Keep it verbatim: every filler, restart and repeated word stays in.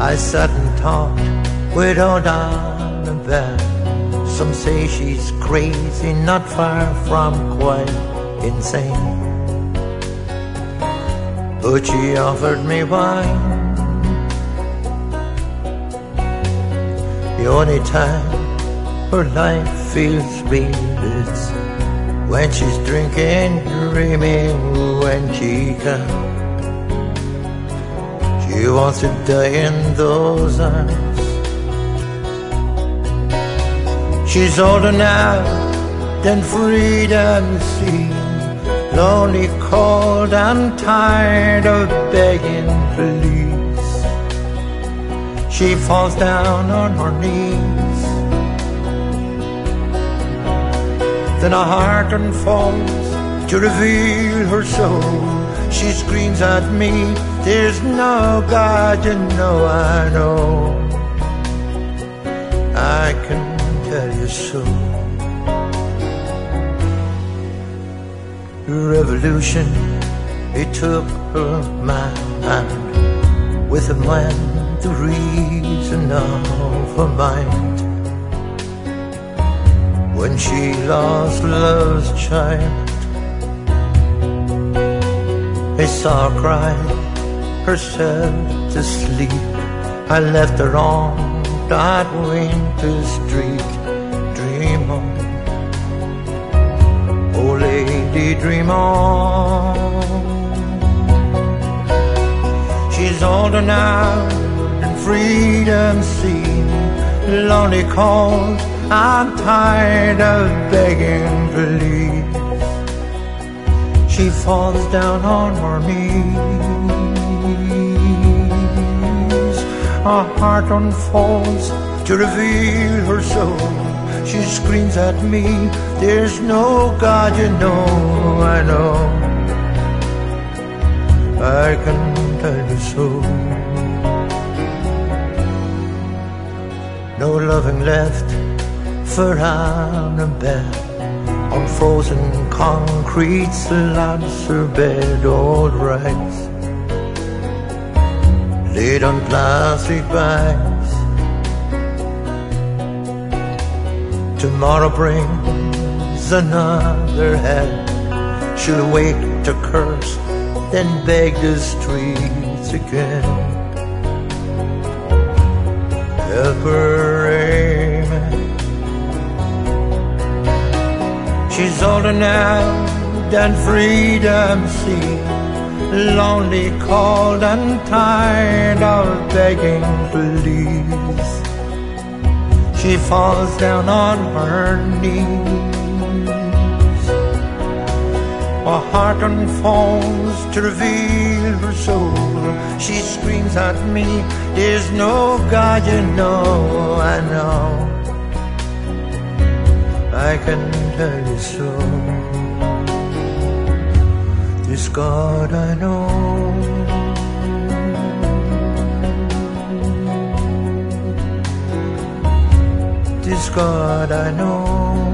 I sat and talked with old Annabelle. Some say she's crazy, not far from quite insane, but she offered me wine. The only time her life feels real is when she's drinking, dreaming when she can. She wants to die in those arms. She's older now than freedom seems, lonely, cold, and tired of begging please. She falls down on her knees. Then her heart unfolds to reveal her soul. She screams at me, there's no God, you know I know. I can tell you so. The revolution, it took her mind. With him went the reason of her mind. When she lost love's child, I saw her cry herself to sleep. I left her on that winter street. Dream on, oh lady, dream on. She's older now than freedom seen, lonely, cold, I'm tired of begging please. She falls down on her knees. Her heart unfolds to reveal her soul. She screams at me, there's no God, you know, I know. I can tell you so. No loving left for Annabelle. On frozen concrete slabs her bed old rice, laid on plastic bags. Tomorrow brings another hell. She'll wake to curse, then beg the streets again. Help her, amen. She's older now than freedom seen, lonely, cold, and tired of begging please. She falls down on her knees. Her heart unfolds to reveal her soul. She screams at me, there's no God, you know, I know. I can tell you so. This God I know. This God I know.